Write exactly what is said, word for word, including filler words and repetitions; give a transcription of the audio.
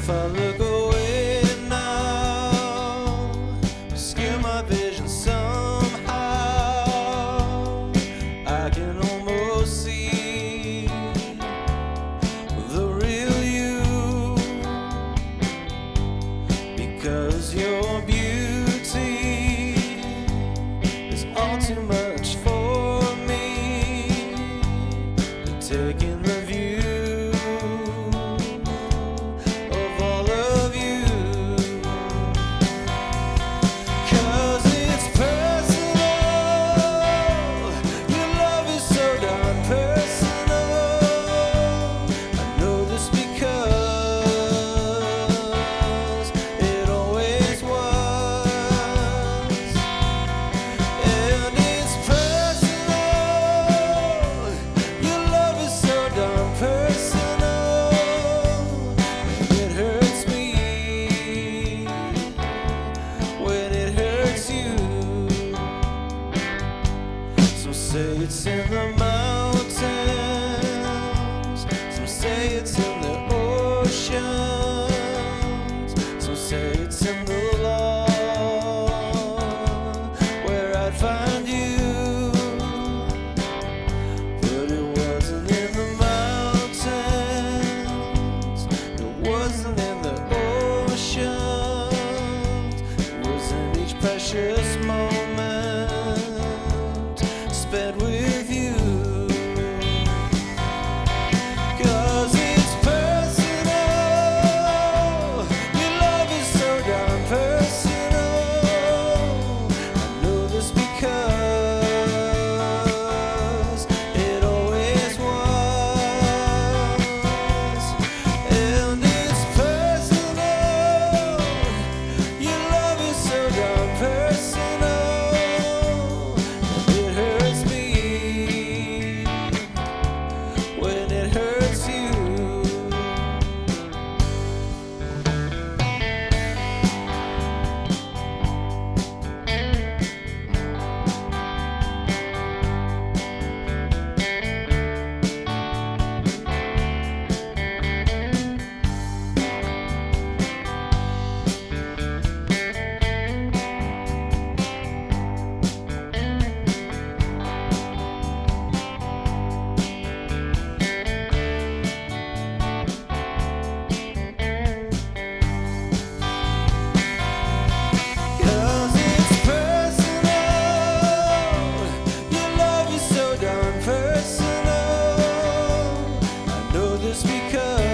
if I look away now, obscure my vision somehow, I can almost see the real you, because your beauty is all too much for me, taking the view of all of you, 'cause it's personal. Your love is so darn personal. I know this because it always was, and it's personal. Your love is so darn personal, and it hurts me when it hurts you. Some say it's in the mountains, some say it's in the oceans, some say it's in the law where I'd find you, but it wasn't in the mountains, it wasn't in the oceans, it was in each precious moment spent with you. 'Cause it's personal. Your love is so darn personal. I know this because it always was, and it's personal. Your love is so darn personal, and it hurts me when it hurts you. Cause it's personal. Your love is so darn personal. I know this because